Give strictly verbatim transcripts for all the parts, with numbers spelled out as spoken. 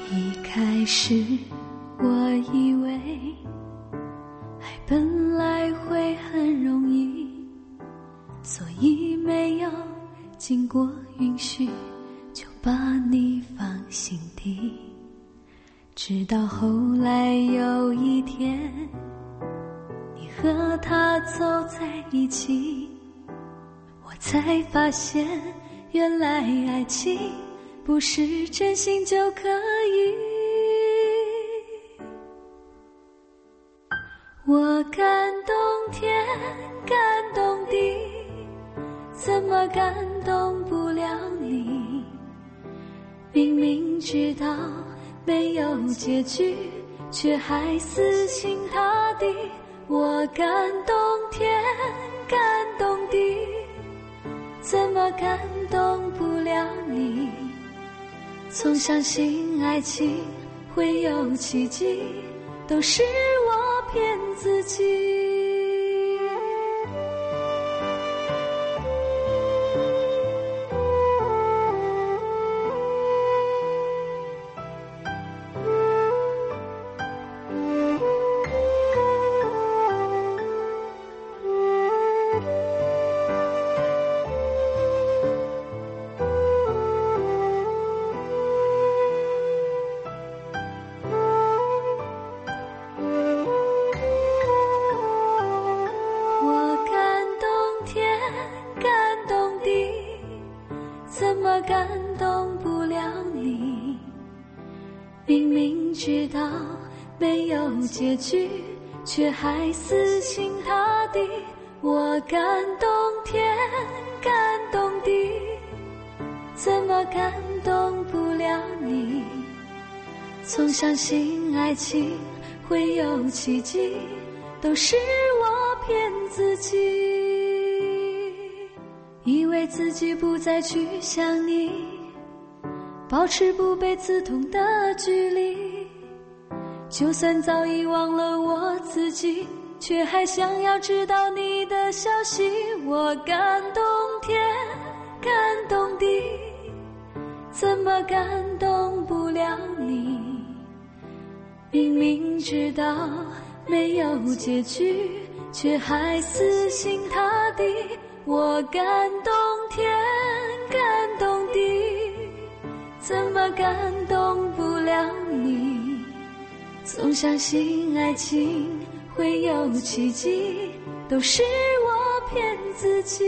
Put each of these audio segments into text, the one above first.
一开始我以为爱本来会很容易，所以没有经过允许就把你放心底。直到后来有一天，你和他走在一起，我才发现原来爱情不是真心就可以。我感动天，感动地，怎么感动不了你？明明知道没有结局，却还死心塌地。我感动天，感动地，怎么感动不了你？从相信爱情会有奇迹，都是我骗自己。感动不了你，明明知道没有结局，却还死心塌地。我感动天，感动地，怎么感动不了你？从相信爱情会有奇迹，都是我骗自己。以为自己不再去想你，保持不被刺痛的距离，就算早已忘了我自己，却还想要知道你的消息。我感动天，感动地，怎么感动不了你？明明知道没有结局，却还死心塌地。我感动天，感动地，怎么感动不了你？总相信爱情会有奇迹，都是我骗自己。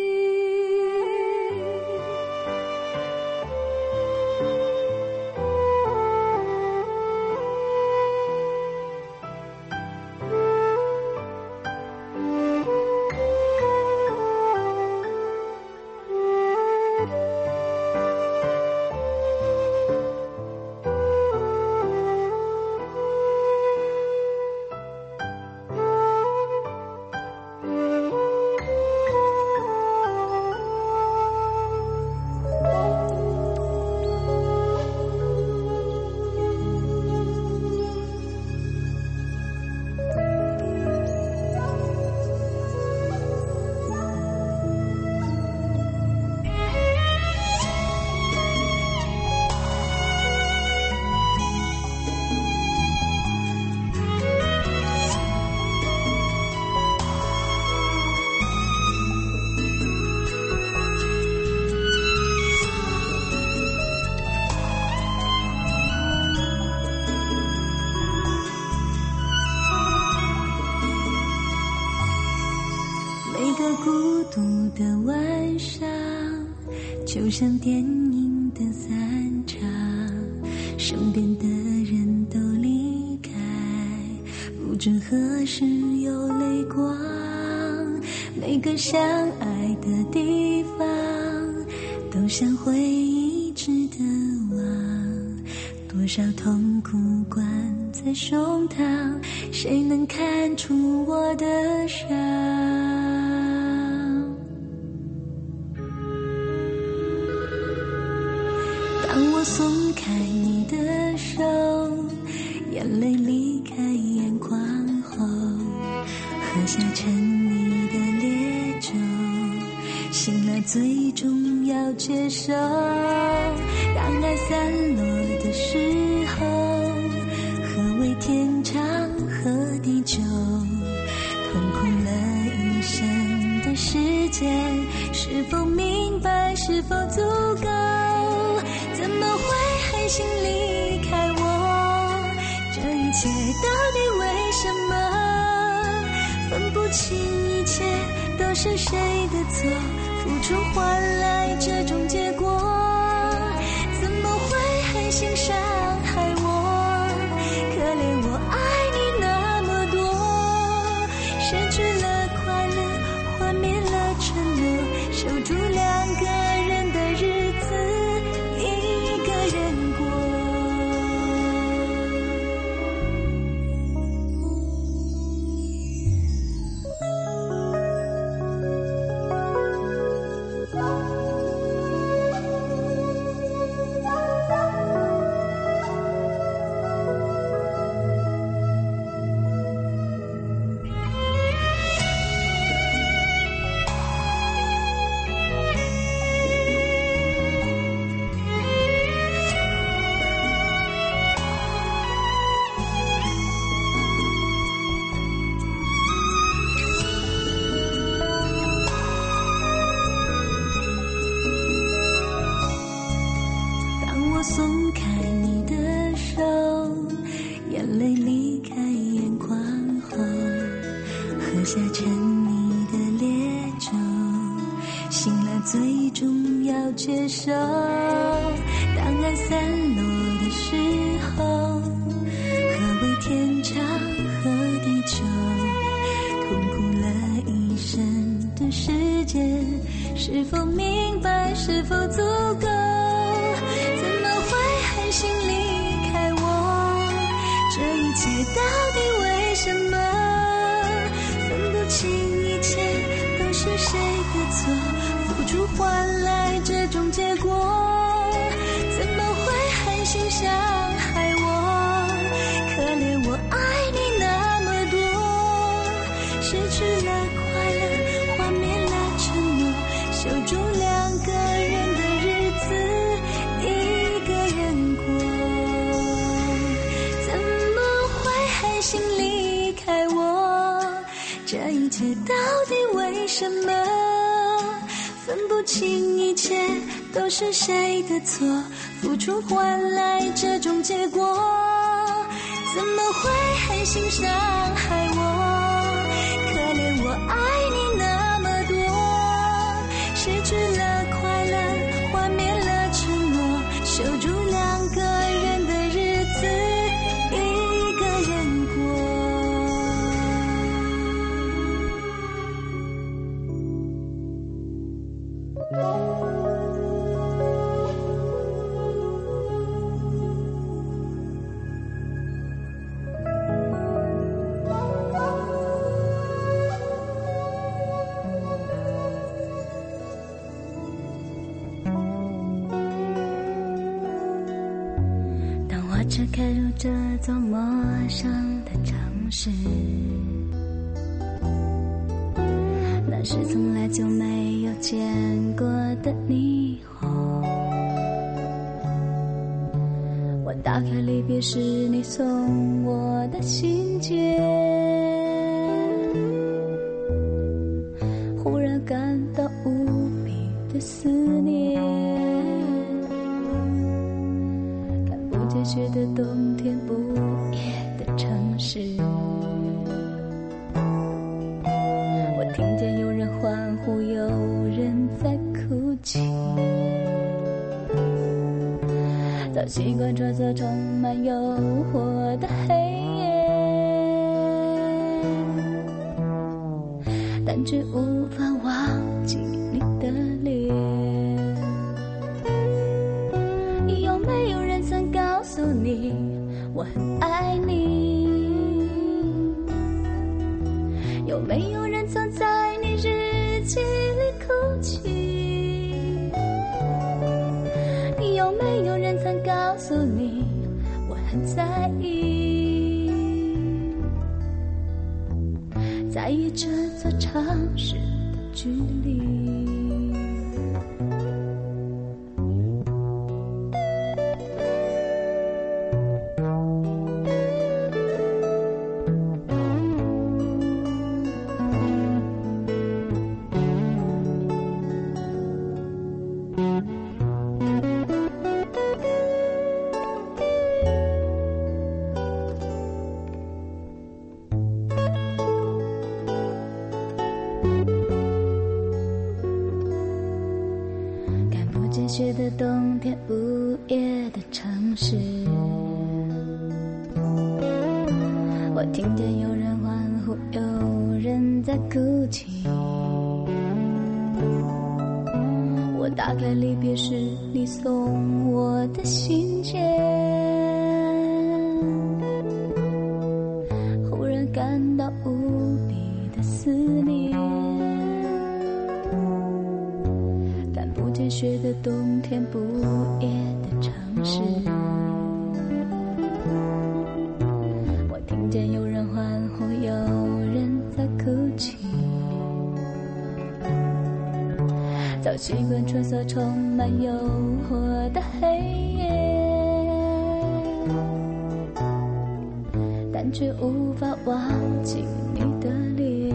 孤独的晚上，就像电影的散场，身边的人都离开，不知何时有泪光。每个相爱的地方，都像回忆值得忘。多少痛苦关在胸膛，谁能看出我的伤？当我松开你的手，眼泪离开眼眶后，喝下沉溺的烈酒，醒了最终要接受。当爱散落的时狠心离开我，这一切到底为什么？分不清一切都是谁的错，付出换来这种结果，怎么会狠心伤害我？可怜我爱你那么多，失去了快乐，幻灭了承诺，守住两个人的日子，一个人过。松开你的手，眼泪离开眼眶后，喝下沉溺的烈酒，醒来最终要接受，当爱散落的时候，何为天长和地久？痛苦了一生的时间，是否明白，是否足够？狠心离开我，这一切到底为什么？分不清一切都是谁的错，付出换来这种结果，怎么会狠心伤害我？可怜我爱你那么多，失去了快乐，幻灭了承诺，守住两个人的日子，一个人过。狠心离开我，这一切到底为什么？分不清一切都是谁的错，付出换来这种结果，怎么会狠心伤害我？可怜我爱你那么多，失去了快乐，幻灭了承诺，守住两个人的日子，一个人过。当我车开入这座陌生的城市，那是从来就没有见过的霓虹。我打开离别时你送我的信件，忽然感到无比的思念，看不见雪的冬天，不夜的城市，我听见有人欢呼，有人在哭泣，早习惯这座充满诱惑的黑夜，但却无法忘记你的脸。有没有人曾告诉你我很爱你？有没有人曾在你日记里哭泣？有没有人曾告诉你我很在意？在意这座城市的距离。 冬天午夜的城市，我听见有人欢呼，有人在哭泣。我打开离别时你送我的信件，忽然感到无比的思念。看不见雪的冬天，不夜的城市，我听见有人欢呼，有人在哭泣。早习惯春色充满诱惑的黑夜，但却无法忘记你的脸。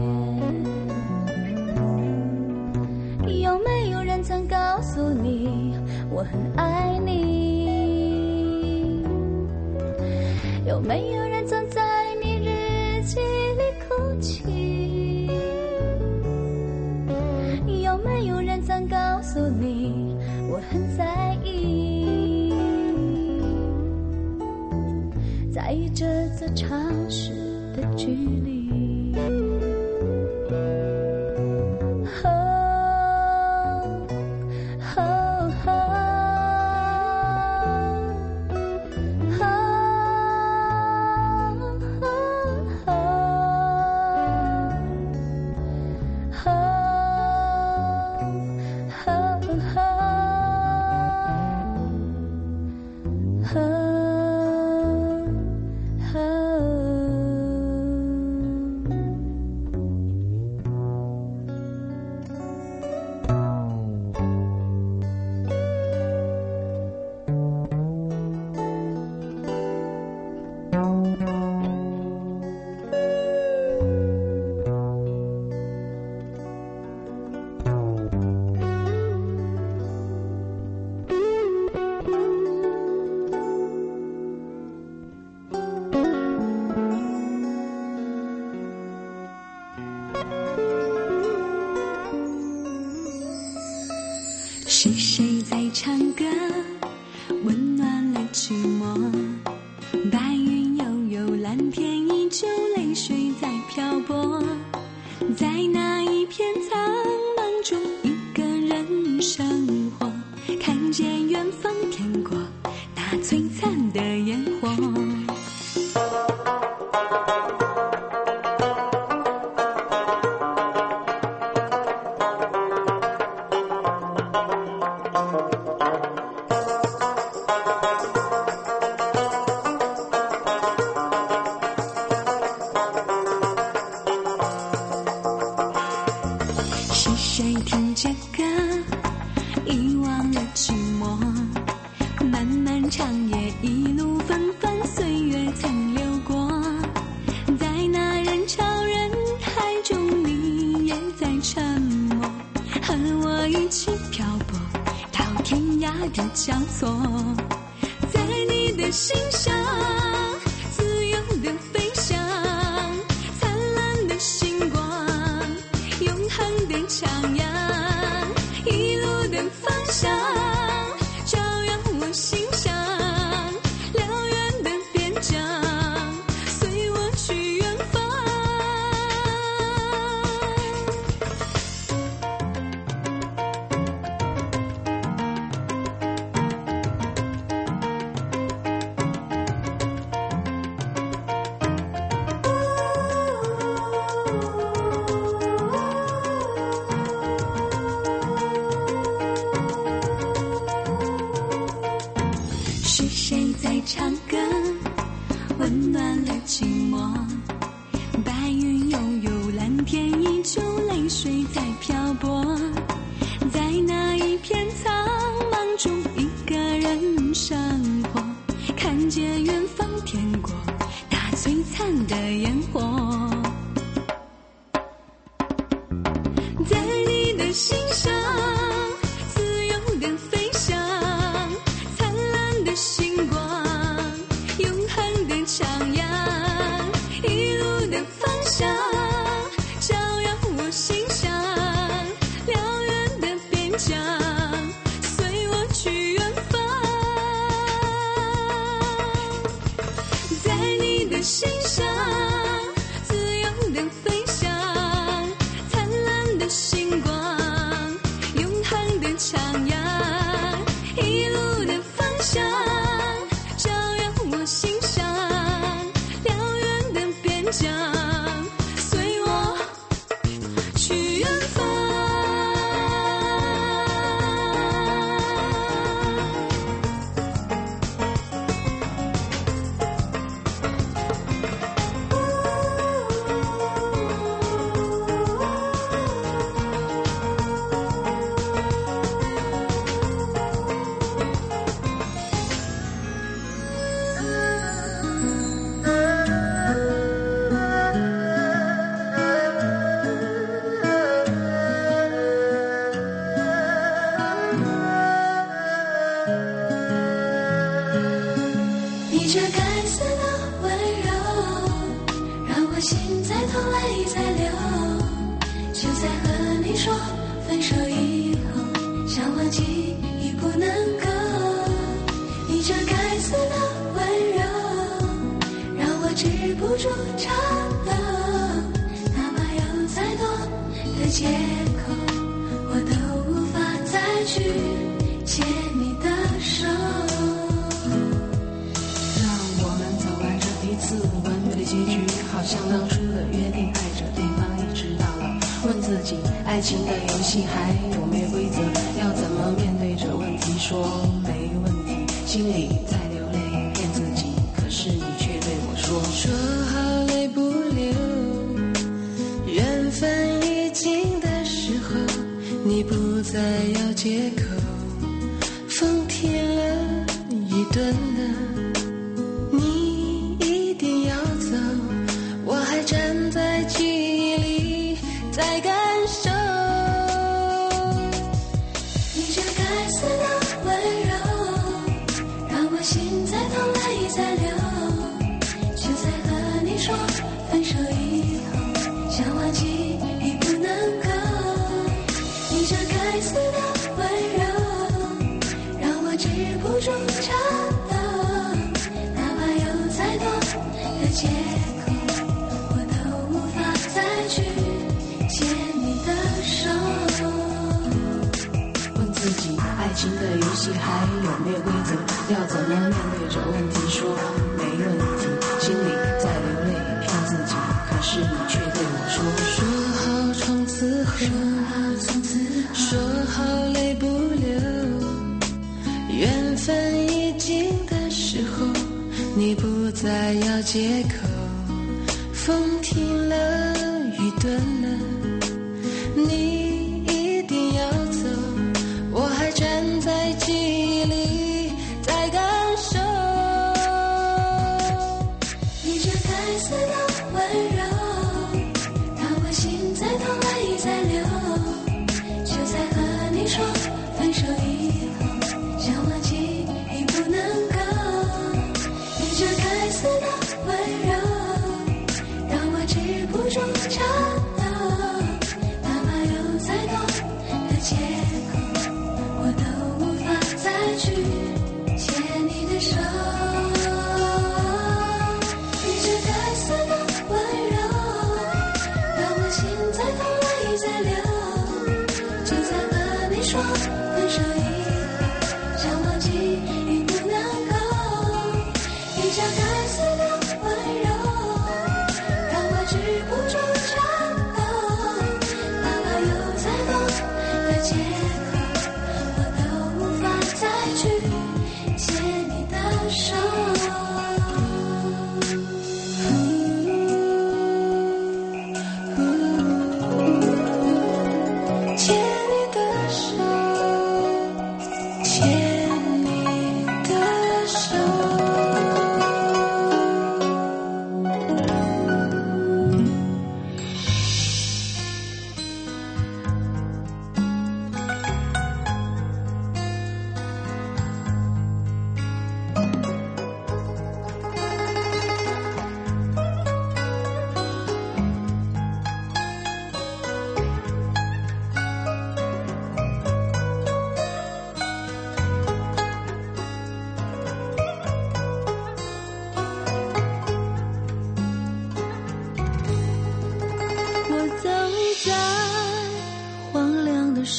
有没有人曾告诉你我很爱你？有没有人曾在你日记里哭泣？有没有人曾告诉你我很在意，在意这座城市的距离。 是谁在唱歌，温暖了寂寞？白云悠悠，蓝天依旧，泪水在漂泊。在那一片苍茫中，一个人生活，看见远方天国那璀璨的烟火。谁听着歌，遗忘了寂寞？漫漫长夜，一路纷繁，岁月曾流过。在那人潮人海中，你也在沉默，和我一起漂泊到天涯的交错。在你的心上，自由的飞翔，灿烂的星光，永恒的徜徉，一路的方向照耀我心上，辽远的边疆随我去远方。是谁在唱歌，温暖了寂寞？白云悠悠，蓝天依旧，泪水在漂泊。在那一片苍茫中，一个人生活，看见远方天国那璀璨的烟火。在你的心上，自由的飞翔，灿烂的星光，永恒的徜徉，一路的方向照耀我心上，辽远的边疆随我去远方。 心上，自由的飞翔，灿烂的星光，永恒的徜徉，一路的方向，照耀我心上，辽远的边疆，随我去远方。你这该死的温柔，让我心在痛，泪在流。就在和你说分手以后，想忘记已不能够。你这该死的温柔，让我止不住颤抖。哪怕有再多的借口，我都无法再去牵你的手。 一次完美的结局，好像当初的约定，爱着对方一直到老。问自己，爱情的游戏还有没有规则？要怎么面对这问题？说没问题，心里在流泪，骗自己，可是你却对我说， 说好泪不流，缘分已尽的时候，你不再要借口，风停了，雨顿了。我还站在记忆里，在感受你这该死的温柔，让我心在痛，泪在流。就在和你说分手以后，想忘记已不能够。你这该死的温柔，让我止不住颤抖。哪怕有再多的借口，去牵你的手。 问自己，爱情的游戏还有没有规则？要怎么面对这问题？说没问题，心里在流泪，骗自己，可是你却对我说， 说好从此后，说好从此后，说好泪不流。缘分已尽的时候，你不再要借口，风停了，雨顿了，你一定要走，我还站在记忆里，在感受你这该死的温柔，让我心在痛，泪在流。就在和你说分手以后，想忘记已不能够。你这该死的温柔，止不住颤抖。哪怕有再多的借口，我都无法再去牵你的手。你这该死的温柔，让我心在痛，泪在流。就在和你说分手以后，想忘记已不能够。你这该死的温柔，止不住颤抖。哪怕有再多的借口，我都无法再去牵你的手。牵你的手，牵你的手。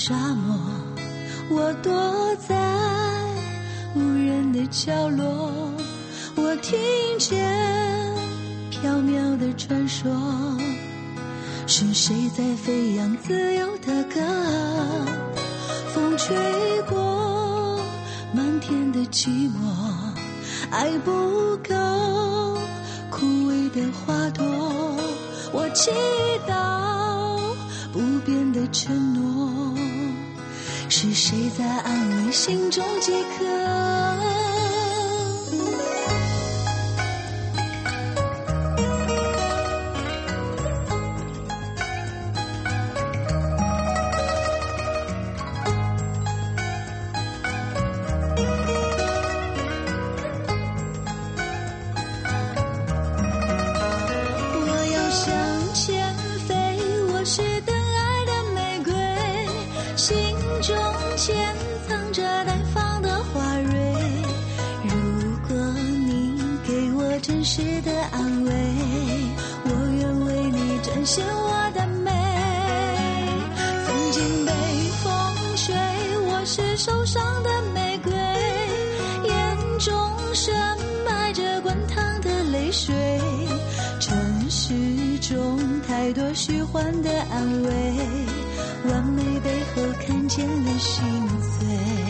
沙漠，我躲在无人的角落，我听见缥缈的传说，是谁在飞扬自由的歌？风吹过漫天的寂寞，爱不够枯萎的花朵，我祈祷不变的承诺，是谁在安慰心中饥渴？时的安慰，我愿为你展现我的美。曾经被风吹，我是受伤的玫瑰，眼中深埋着滚烫的泪水。城市中太多虚幻的安慰，完美背后看见了心碎。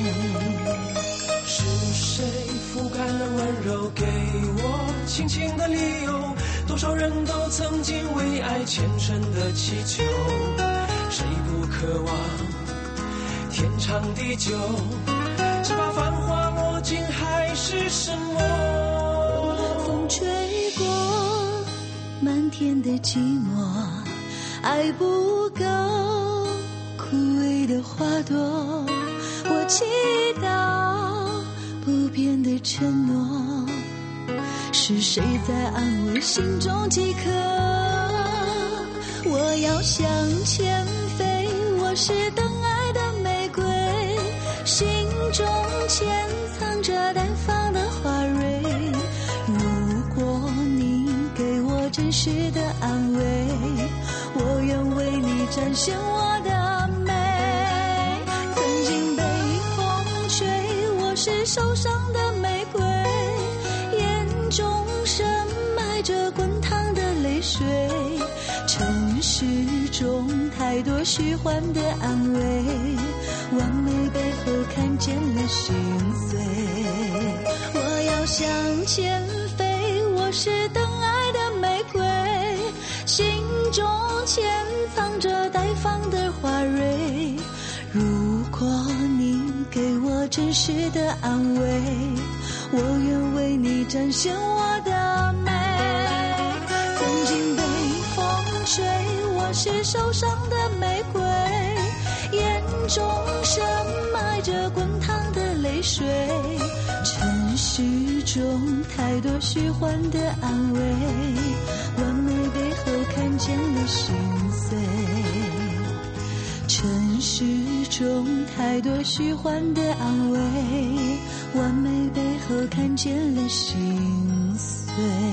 是谁覆盖了温柔给我轻轻的理由？多少人都曾经为爱虔诚的祈求，谁不渴望天长地久？只怕繁华落尽还是什么？ 风吹过漫天的寂寞，爱不够枯萎的花朵，我祈祷不变的承诺，是谁在安慰心中饥渴？我要向前飞，我是等爱的玫瑰，心中潜藏着待放的花蕊。如果你给我真实的安慰，我愿为你展现我的美。曾经被风吹，我是受伤的玫瑰，眼中深埋着滚烫的泪水。城市中太多虚幻的安慰，完美背后看见了心碎。我要向前飞，我是等爱的玫瑰，心中潜藏着待放的花蕊。如果你给我真实的安慰，我愿为你展现我的美。曾经被风吹，我是受伤的玫瑰，眼中深埋着滚烫的泪水。城市中太多虚幻的安慰，完美背后看见了心碎。城市中太多虚幻的安慰，完美背后看见了心碎。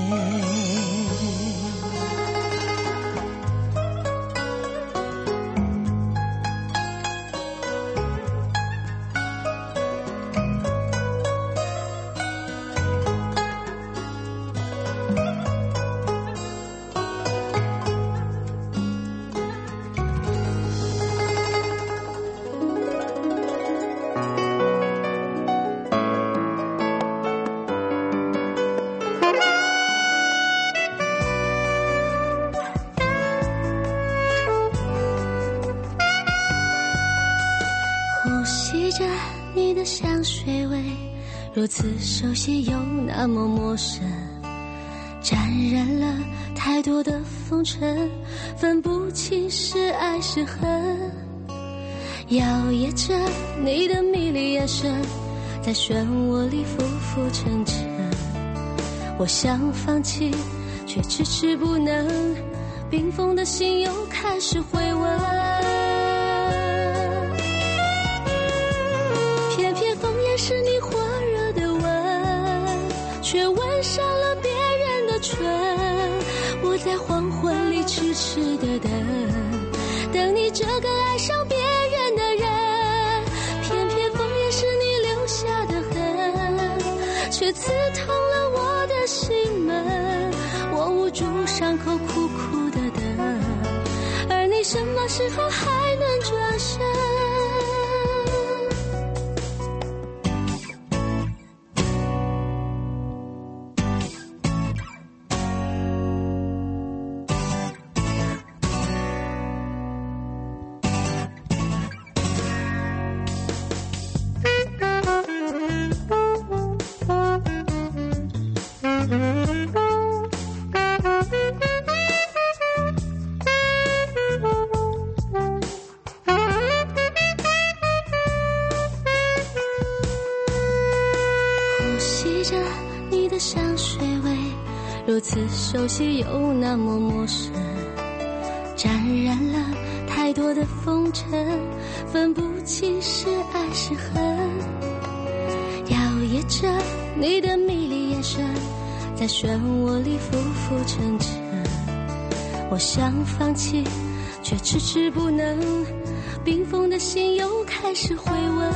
你的香水味如此熟悉又那么陌生，沾染了太多的风尘，分不清是爱是恨。摇曳着你的迷离眼神，在漩涡里浮浮沉沉。我想放弃，却迟迟不能，冰封的心又开始回温。是你火热的吻，却吻上了别人的唇。我在黄昏里痴痴的等，等你这个爱上别人的人。 却刺痛了我的心门。我捂住伤口苦苦的等，而你什么时候还能转身？如此熟悉又那么陌生，沾染了太多的风尘，分不清是爱是恨。摇曳着你的迷离眼神，在漩涡里浮浮沉沉。我想放弃，却迟迟不能，冰封的心又开始回温。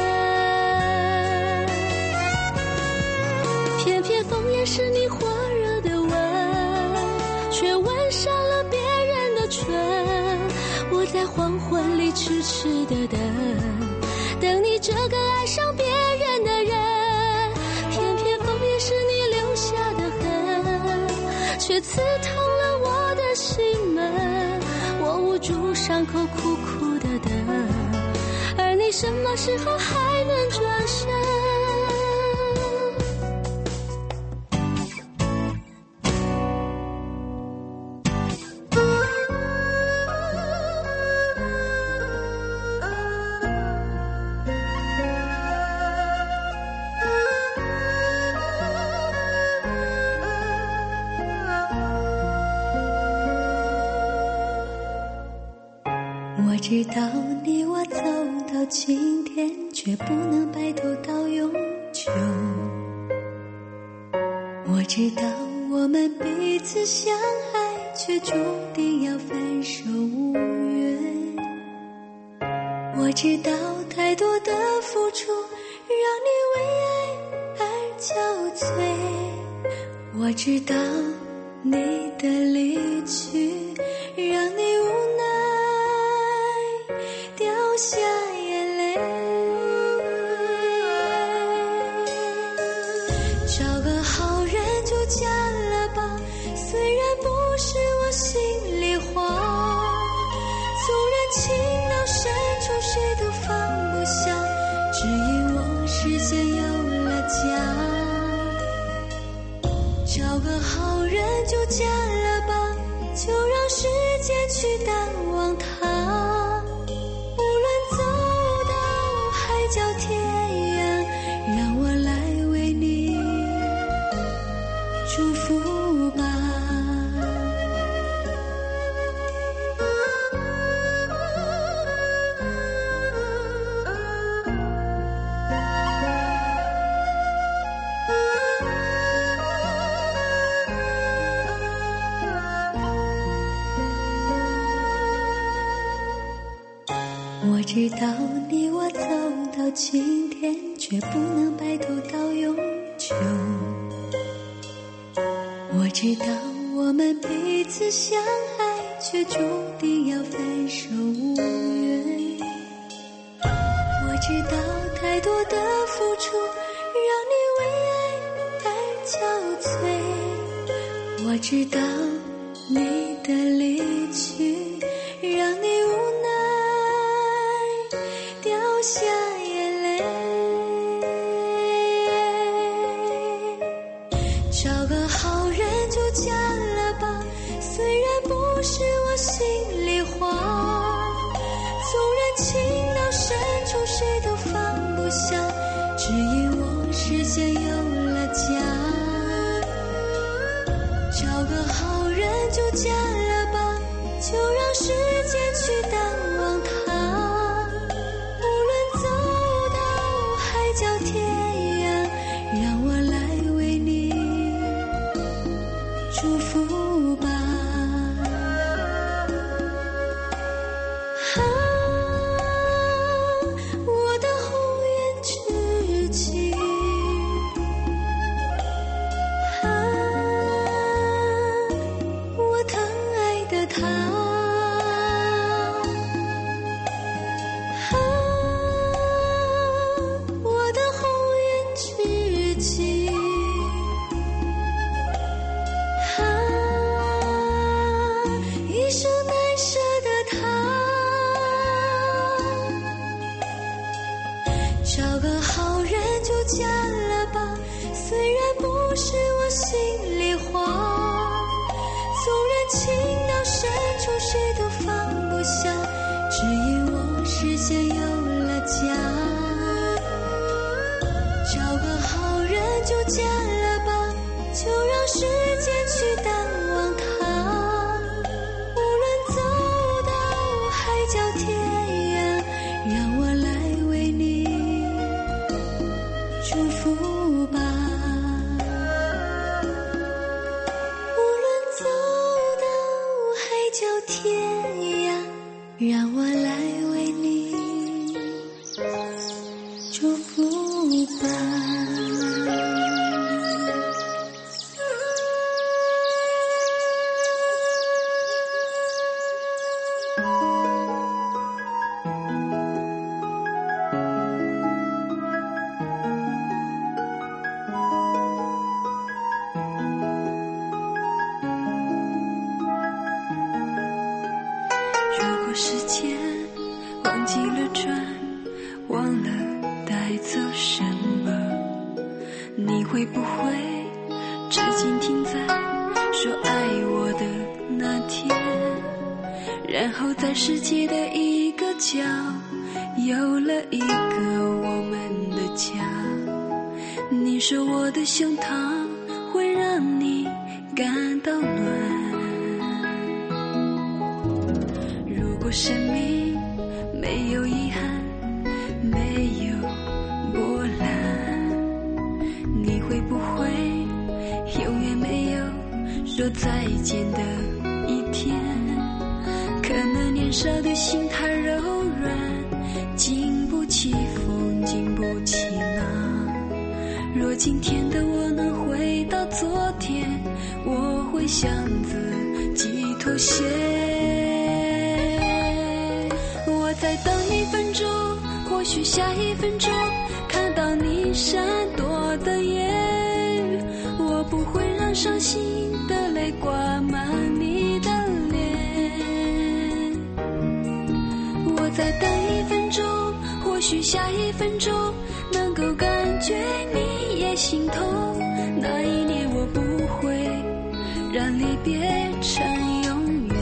偏偏枫叶是你火热的吻，却吻上了别人的唇。我在黄昏里痴痴的等，等你这个爱上别人的人。偏偏枫叶是你留下的痕，却刺痛了我的心门。我捂住伤口苦苦的等，而你什么时候还能转身？ 我知道你我走到今天，却不能白头到永久。我知道我们彼此相爱，却注定要分手无缘。我知道太多的付出让你为爱而憔悴。我知道你的离去让你无奈掉下眼泪。找个好人就嫁了吧，虽然不是我心里话，纵然情到深处谁都放不下，只因我视线有了家。找个好人就嫁了吧，就让时间去淡忘他，无论走到海角天涯，让我来为你祝福吧。我知道你我走到今天，却不能白头到永久。我知道我们彼此相爱，却注定要分手无缘。我知道太多的付出让你为爱而憔悴。我知道你的离去让你无奈掉下眼泪。找个好人就嫁了吧，虽然不是我心里话，纵然情到深处谁都放不下，只因我视线有了家。找个好人就嫁了吧，就让时间去淡忘他，无论走到海角天涯，让我来为你祝福吧。啊，我的红颜知己， 是我心里话，纵然情到深处谁都放不下，只因我视线有了家。找个好人就嫁了吧，就让时间去淡忘它。无论走到海角天涯，让我来为你祝福吧。无论走到海角天涯，让我来为你祝福吧。 如果时间忘记了转，忘了带走什么，你会不会至今停在说爱我的那天，然后在世界的一个角有了一个我们的家。你说我的胸膛会让你感到暖，如果生命没有遗憾，没有波澜，你会不会永远没有说再见的一天？可能年少的心太柔软，经不起风，经不起浪。若今天的我能回到昨天，我会向自己妥协。我再等一分钟，或许下一分钟看到你闪躲的眼，我不会让伤心的泪挂满你的脸。我再等一分钟，或许下一分钟能够感觉你也心痛，那一年我不会让离别成永远。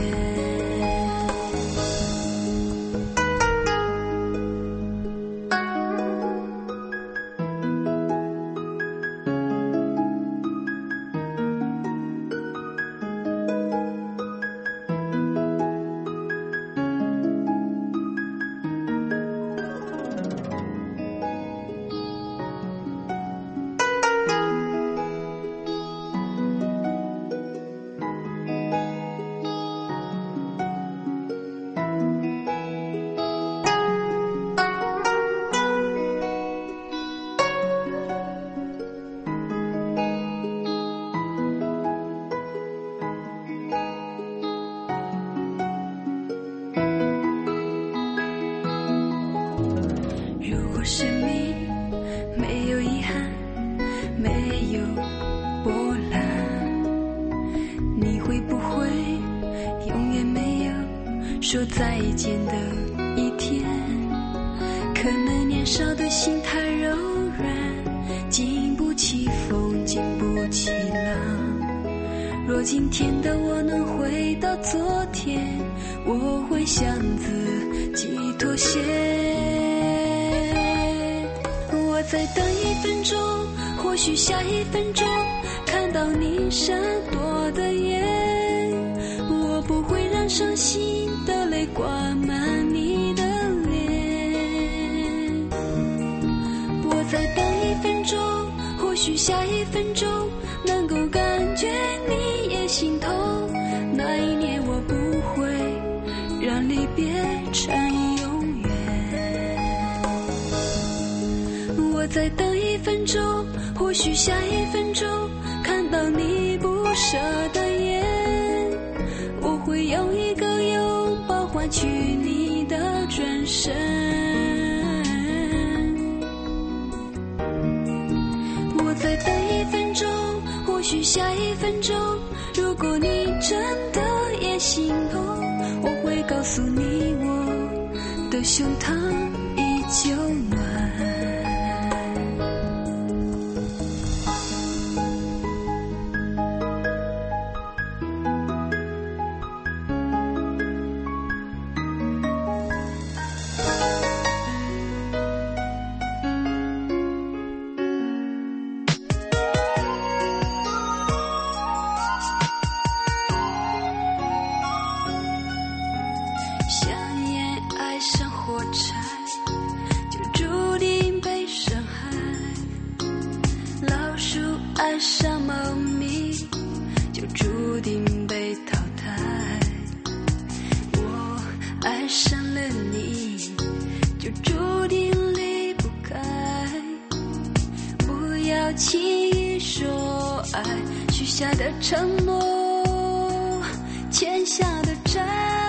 如果生命没有遗憾，没有波澜，你会不会永远没有说再见的一天？可能年少的心太柔软，经不起风，经不起浪。若今天的我能回到昨天，我会向自己妥协。我再等一分钟，或许下一分钟看到你闪躲的眼，我不会让伤心的泪挂满你的脸。我再等一分钟，或许下一分钟能够感觉你也心痛，那一年我不会让离别成永远。我再等一分钟，或许下一分钟看到你不舍的眼，我会用一个拥抱换取你的转身。我再等一分钟，或许下一分钟，如果你真的也心痛，我会告诉你我的胸膛依旧暖。 上猫咪，就注定被淘汰。我爱上了你，就注定离不开。不要轻易说爱，许下的承诺，欠下的债。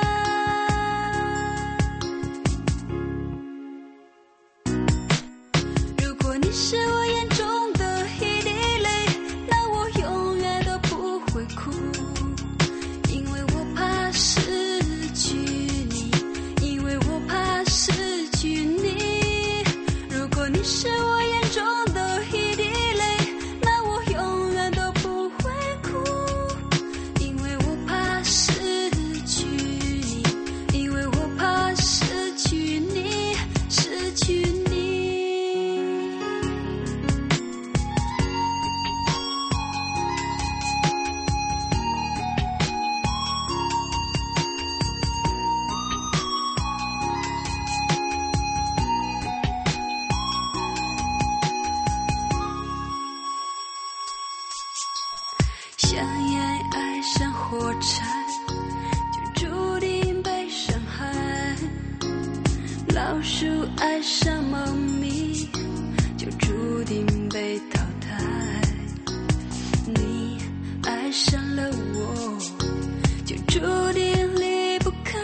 如果你是我眼中的一滴泪，那我永远都不会哭，因为我怕失去你，因为我怕失去你。如果你是我眼中的一滴泪，那我永远都不会哭，因为我怕失去你，因为我怕失去你，失去你。香烟爱上火柴，就注定被伤害。老鼠爱上猫咪，就注定被淘汰。你爱上了我，就注定离不开。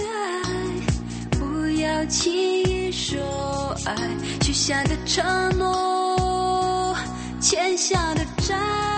不要轻易说爱，许下的承诺，欠下的债。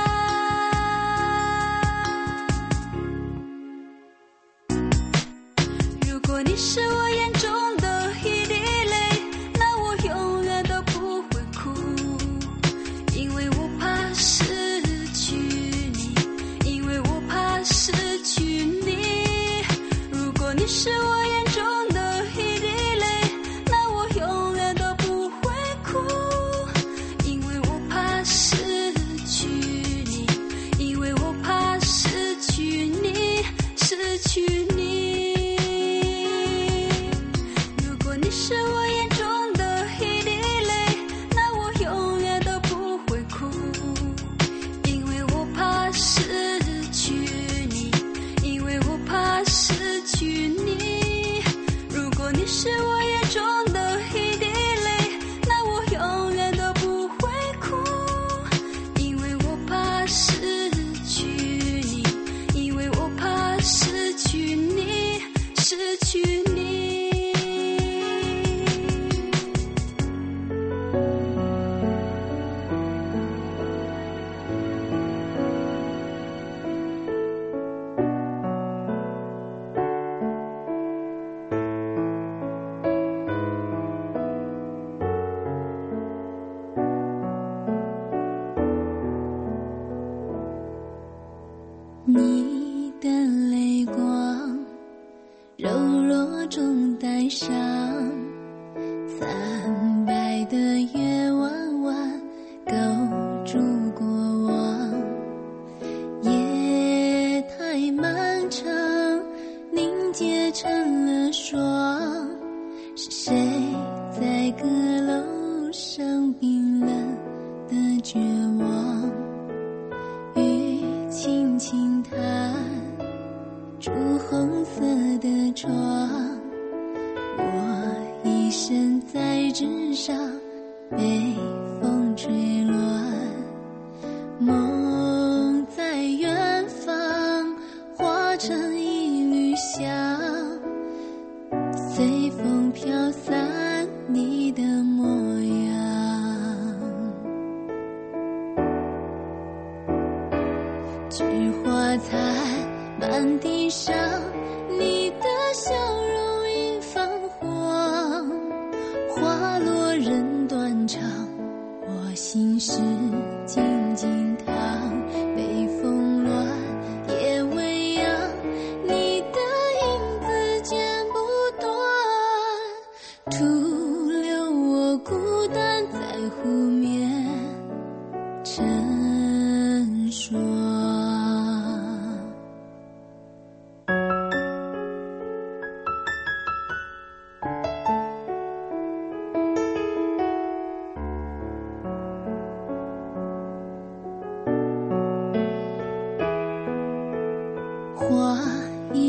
如果你是我眼中的一滴泪，那我永远都不会哭，因为我怕失去你，因为我怕失去你。如果你是我眼中的一滴泪，那我永远都不会哭，因为我怕失去你，因为我怕失去你，失去你。是我眼中的一滴泪，那我永远都不会哭，因为我怕失去你，因为我怕失去你。如果你是我眼中的一滴泪，那我永远都不会哭，因为我怕失去你，因为我怕失去你，失去你。 你的泪光，柔弱中带伤，惨白的月弯弯勾住过往。夜太漫长，凝结成了霜。是谁在阁楼上冰冷的绝望？雨轻轻弹，朱红色的窗，我一身在纸上被风吹乱，梦在远方化成一缕香，随风飘散你的模样。菊花残满地上，你的笑容已泛黄，花落人断肠，我心事静静淌，北风乱夜未央，你的影子剪不断，徒留我孤单在湖面成霜。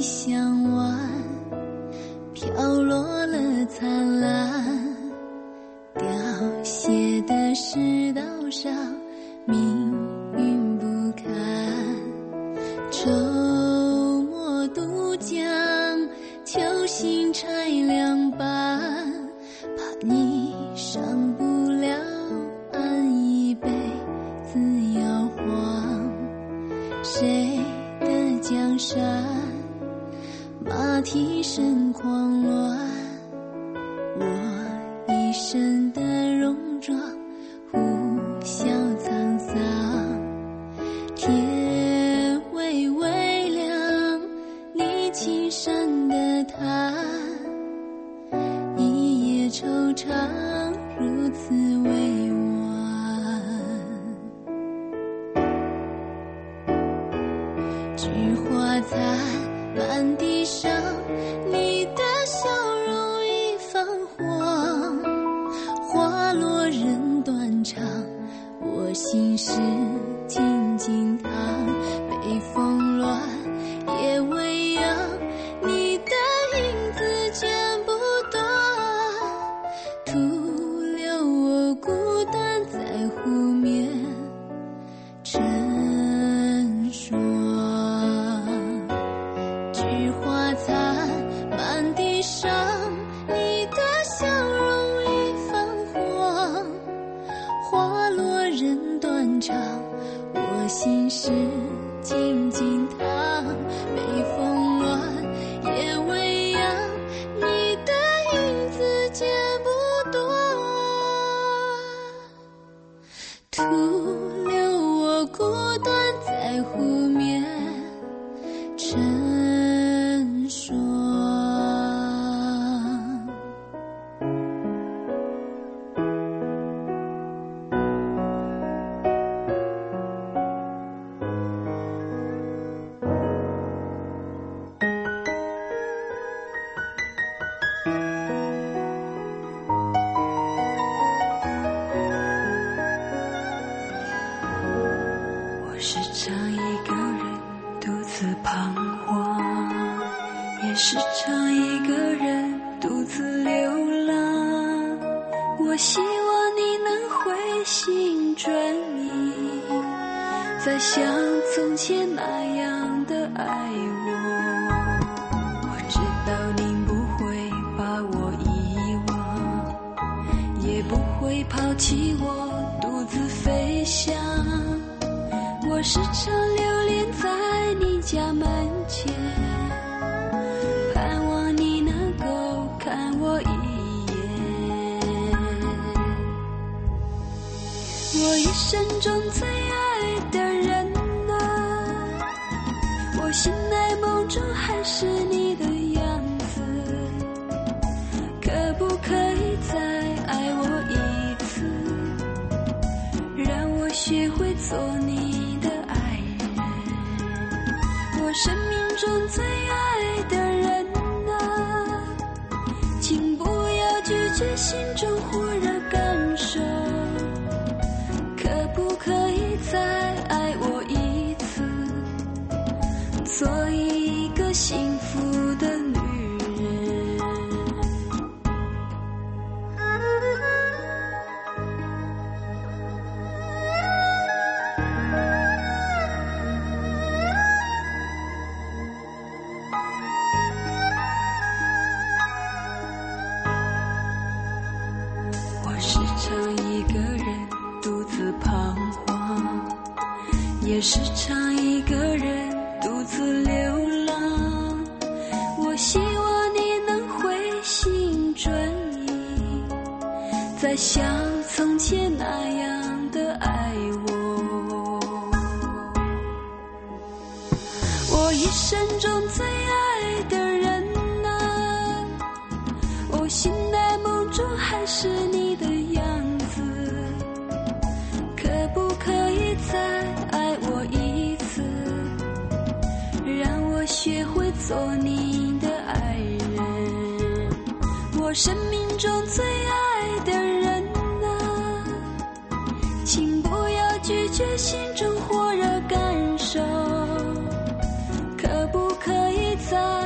向晚，飘落了灿烂，凋谢的世道上命运不堪。周末渡江，球星拆两半，怕你上不了岸，一辈子摇晃。谁的江山马蹄声狂乱，我一生的戎装呼啸沧桑。天微微亮，你青山的叹，一夜惆怅如此委婉。菊花残，满地伤，你的笑容已泛黄。花落人断肠，我心事静静躺。北风乱，夜未央，你的影子剪不断，徒留我孤单在湖面成双。菊花残，满地伤，你的笑容已泛黄。花落人断肠，我心事静静躺。北风乱，夜未央，你的影子剪不断，徒留我孤单在湖面成双。 我时常一个人独自彷徨，也时常一个人独自流浪。我希望你能回心转意，再像从前那样的爱我。我知道您不会把我遗忘，也不会抛弃我独自飞翔。我时常流连在你家门前，盼望你能够看我一眼。我一生中最爱的人啊，我醒来梦中还是你的样子，可不可以再爱我一次，让我学会做你生命中最爱的人啊，请不要拒绝心中火热感受，可不可以再爱我一次，做一个幸福的女人。时常一个人独自彷徨，也时常一个人独自流浪。我希望你能回心转意，再像从前那样的爱我。我一生中最爱的人啊，我醒来梦中还是你的样子，可不可以再爱我一次，让我学会做你的爱人。我生命中最爱的人啊，请不要拒绝心中火热感受，可不可以再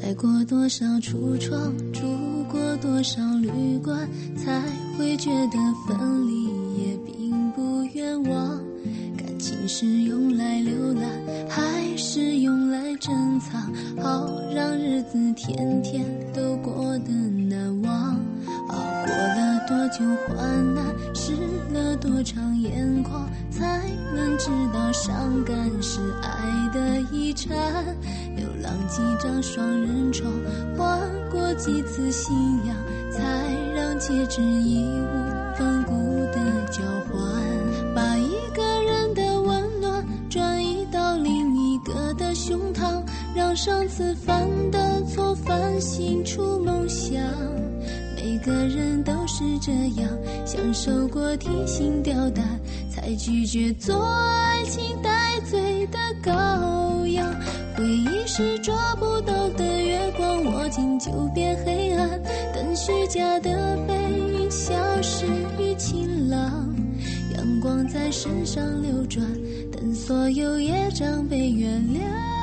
待过多少橱窗，住过多少旅馆，才会觉得分离也并不冤枉。感情是用来浏览，还是用来珍藏，好让日子天天都过得难忘。熬过了多久患难，湿了多长眼眶，才能知道伤感是爱的遗产。流浪几张双人床，换过几次信仰，才让戒指义无反顾的交换。把一个人的温暖转移到另一个的胸膛，让上次犯的错反省出梦想。每个人都是这样，享受过提心吊胆，才拒绝做爱情带罪的羔羊。回忆是抓不到的月光，握紧就变黑暗，等虚假的背影消失于晴朗。阳光在身上流转，等所有业障被原谅。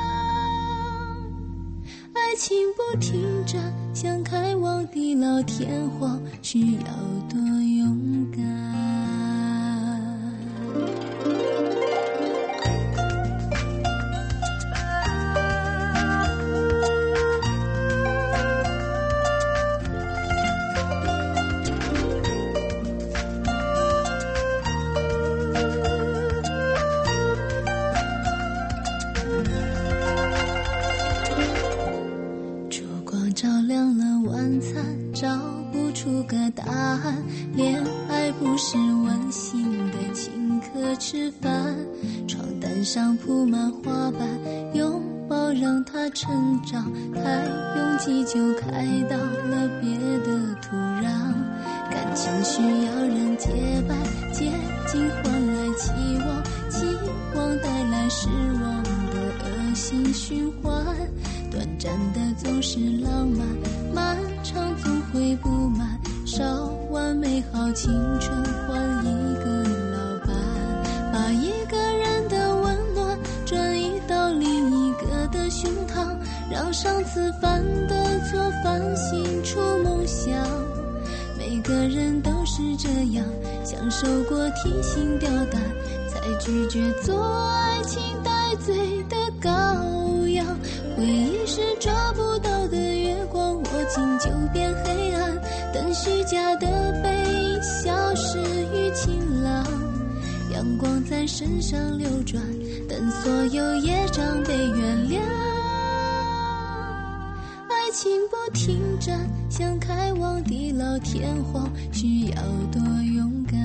爱情不停站，想开往地老天荒，需要多勇敢。照亮了晚餐，找不出个答案。恋爱不是温馨的请客吃饭，床单上铺满花瓣，拥抱让它成长，太拥挤就开到了别的土壤。感情需要人结伴，接近换来期望，期望带来失望的恶性循环。短暂的总是浪漫，漫长总会不满，烧完美好青春换一个老伴。把一个人的温暖转移到另一个的胸膛，让上次犯的错反省出梦想。每个人都是这样，享受过提心吊胆，才拒绝做爱情带罪的羔羊。回忆是抓不到的月光，握紧就变黑暗，等虚假的背影消失于晴朗。阳光在身上流转，等所有业障被原谅。爱情不停站，想开往地老天荒，需要多勇敢。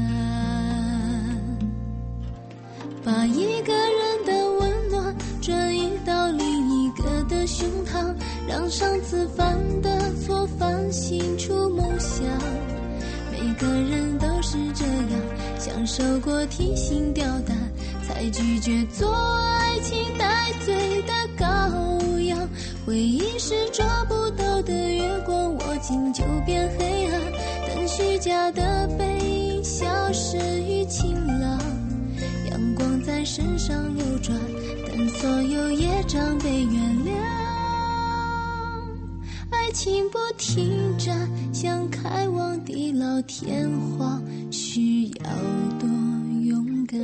把一个人的温暖转移到另一个的胸膛，让上次犯的错反省出梦想。每个人都是这样，享受过提心吊胆，才拒绝做爱情带罪的羔羊。回忆是抓不到的月光，握紧就变黑暗，等虚假的背影消失于晴朗。阳光在身上流转，等所有业障被原谅。爱情不停站，想开往地老天荒，需要多勇敢。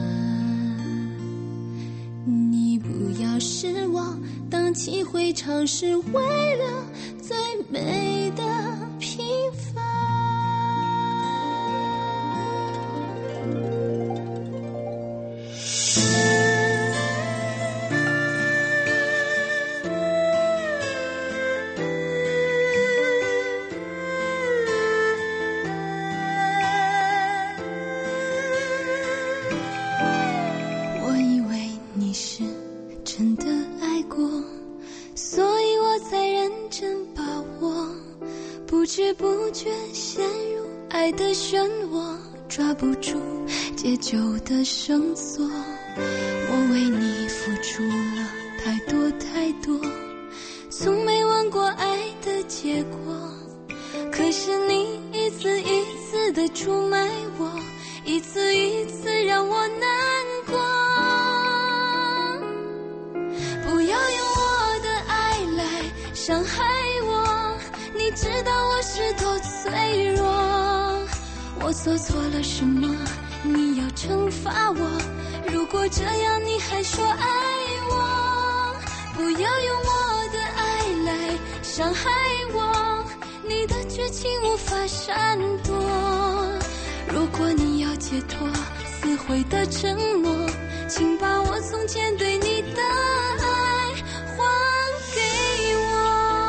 你不要失望，荡气回肠是为了最美的平凡。不知不觉陷入爱的漩涡，抓不住解救的绳索。我为你付出了太多太多，从没问过爱的结果。可是你一次一次地出卖我，一次一次让我难过。不要用我的爱来伤害我，你知道我是多脆弱。我做错了什么？你要惩罚我？如果这样你还说爱我，不要用我的爱来伤害我，你的绝情无法闪躲。如果你要解脱撕毁的承诺，请把我从前对你的爱还给我。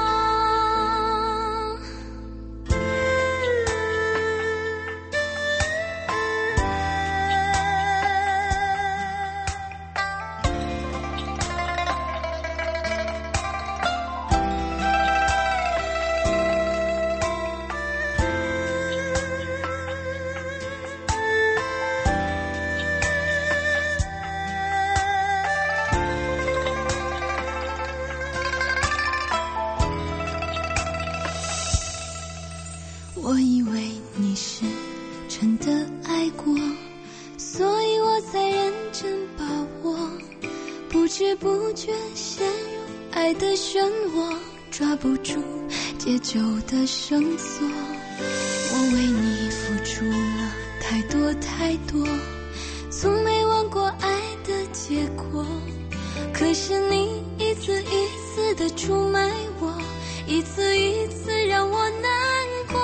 我以为你是真的爱过，所以我才认真把握，不知不觉陷入爱的漩涡，抓不住解救的绳索。我为你付出了太多太多，从没忘过爱的结果，可是你一次一次的出卖我，一次一次让我难过。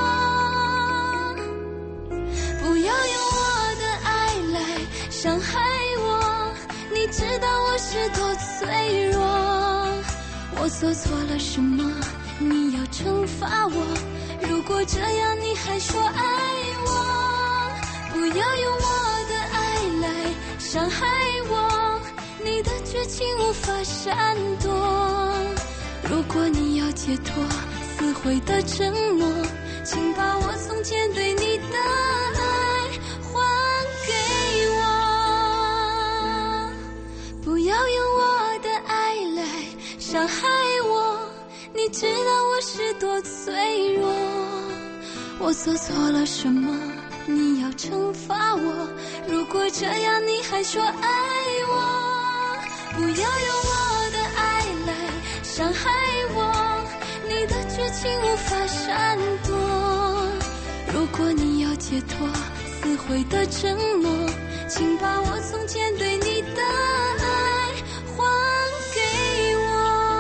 不要用我的爱来伤害我，你知道我是多脆弱。我做错了什么？你要惩罚我？如果这样你还说爱我，不要用我的爱来伤害我，你的绝情无法闪躲。如果你要解脱撕毁的承诺，请把我从前对你的爱还给我，不要用我的爱来伤害我，你知道我是多脆弱。我做错了什么？你要惩罚我？如果这样你还说爱我，不要用我的爱来伤害我，你的绝情无法闪躲。如果你要解脱撕毁的承诺，请把我从前对你的爱还给我。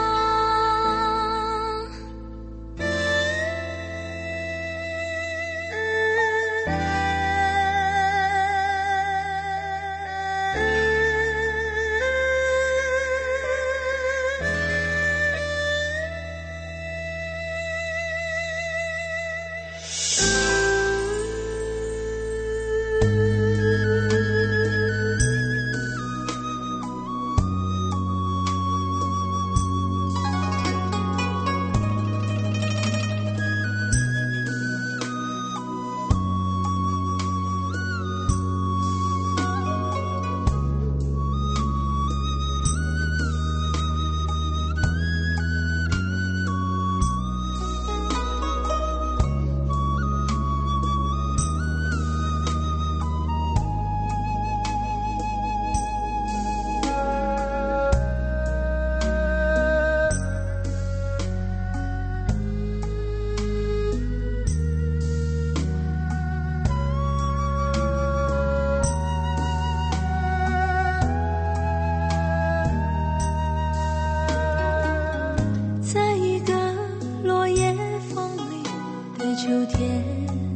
秋天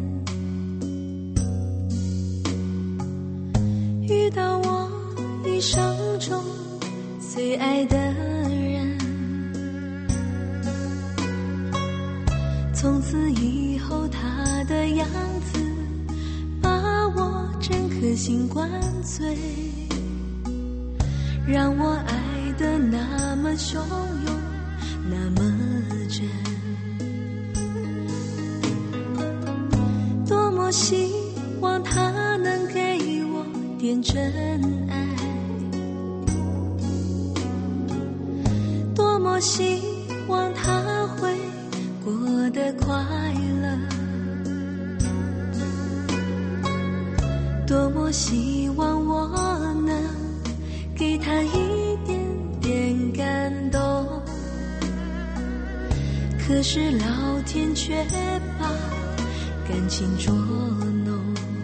遇到我一生中最爱的人，从此以后他的样子把我整颗心灌醉，让我爱得那么汹涌那么真。多么希望他能给我点真爱，多么希望他会过得快乐，多么希望我能给他一点点感动。 可是老天却把感情捉弄。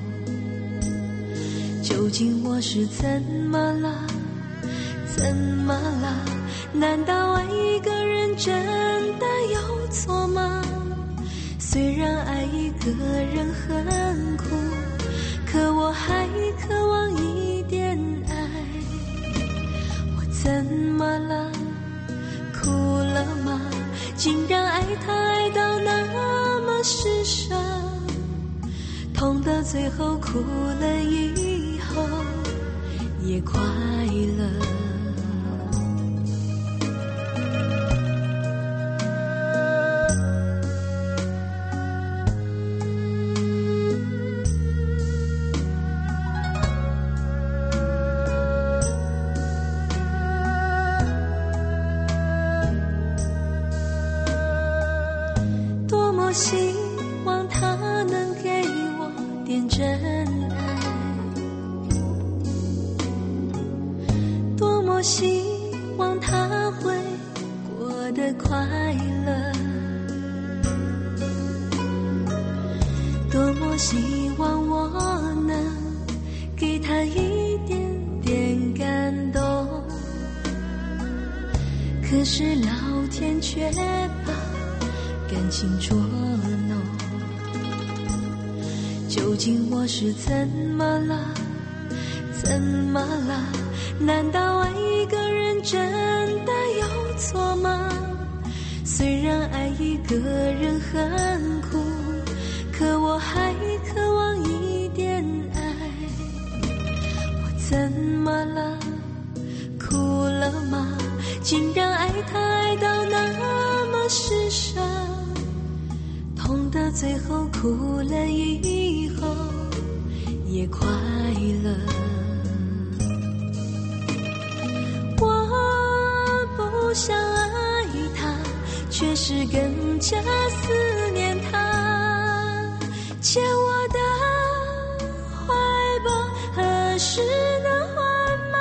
究竟我是怎么了？怎么了？难道爱一个人真的有错吗？虽然爱一个人很苦，可我还渴望一点爱。我怎么了？哭了吗？竟然爱他爱到那么失伤，痛的最后哭了以后也快乐。希望他能给我点真爱，多么希望他会过得快乐，多么希望我能给他一点点感动。可是老天却把感情捉弄，究竟我是怎么了？怎么了？难道爱一个人真的有错吗？虽然爱一个人很苦，可我还渴望一点爱。我怎么了？哭了吗？竟然爱他爱到那么失伤，痛的最后哭了以后也快乐。我不想爱他，却是更加思念他，牵我的怀抱何时能还吗？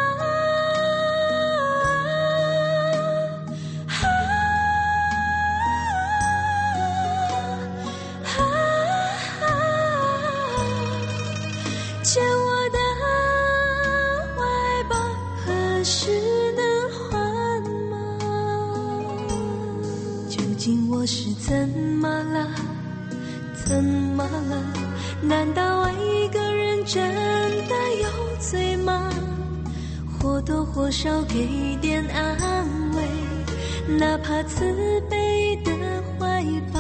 牵我的怀抱何时能还吗？究竟我是怎么了？怎么了？难道爱一个人真的有罪吗？或多或少给点安慰，哪怕慈悲的怀抱。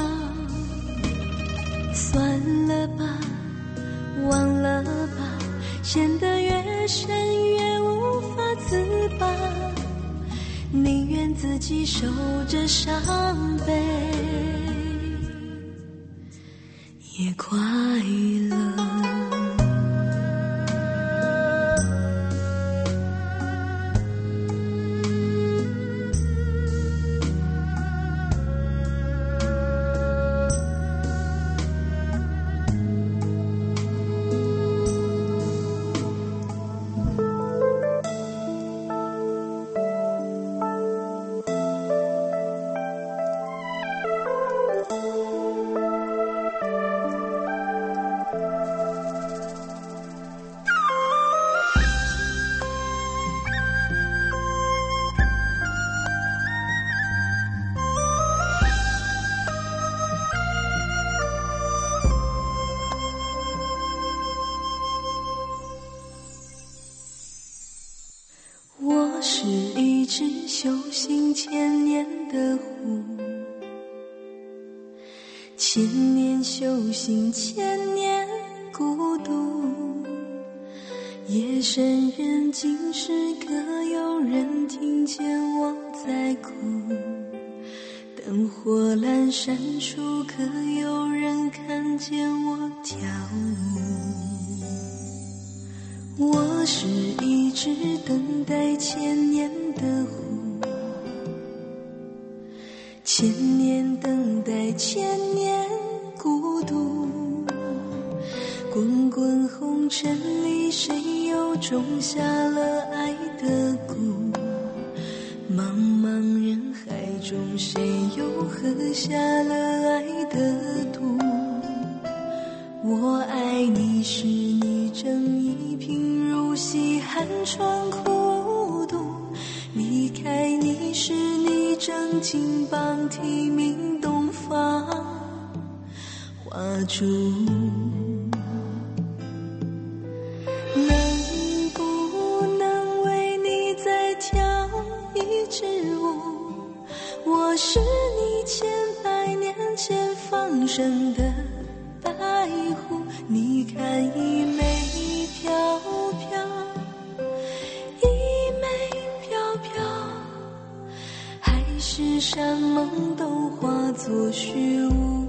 算了吧，忘了吧，陷得越深越无法自拔，宁愿自己受着伤悲也快乐。是一只修行千年的狐，千年修行千年孤独，夜深人静时可有人听见我在哭，灯火阑珊处可有人看见我跳舞。我是一只等待千年的狐，千年等待千年孤独，滚滚红尘里谁又种下了爱的蛊，茫茫人海中谁又喝下了爱的毒？我爱你是你正一贫如洗，寒窗苦读，离开你是你正金榜题名，东方花烛。能不能为你再跳一支舞？我是你千百年前放生的白狐，你看一枚飘飘，一枚飘飘，海誓山盟都化作虚无。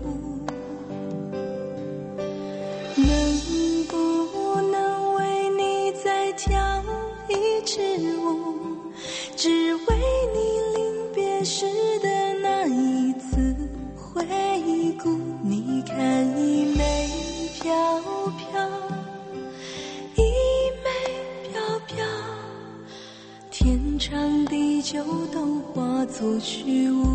能不能为你再跳一支舞？只为你临别时的那一次回顾。你看一枚飘飘，一枚飘飘，天长地久都化作虚无。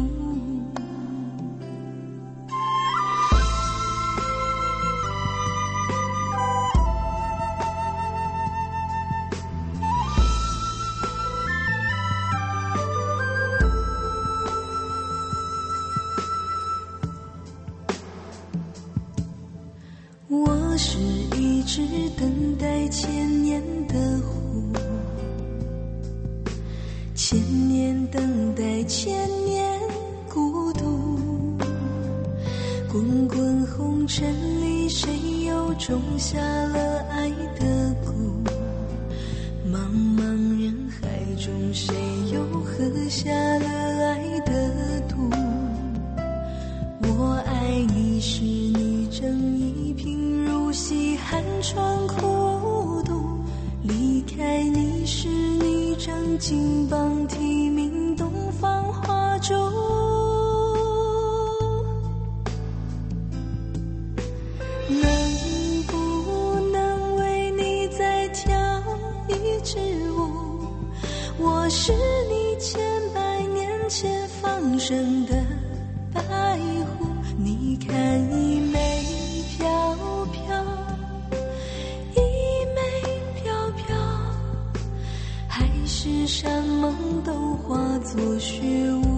我是一只等待千年的狐，千年等待千年孤独，滚滚红尘里谁又种下了爱的蛊？茫茫人海中谁又喝下了爱的毒？我爱你是你正一贫如洗，寒窗苦读，离开你是你正金榜题名，东方花烛。能不能为你再跳一支舞？我是你千百年前放生的白狐，你看一枚飘飘，一枚飘飘，海誓山盟都化作虚无。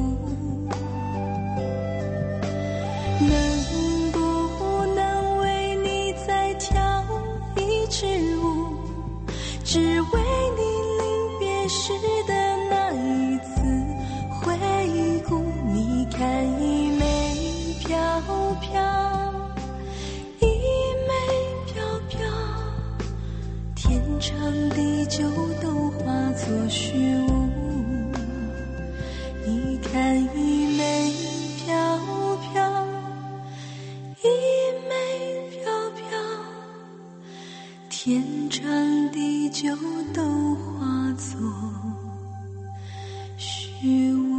能不能为你再跳一支舞？只为你临别时的那一次回顾。你看一枚飘飘，一枚飘飘，天长地久都化作虚无。你看一枚飘飘，一枚飘飘，天长地久都化作虚无。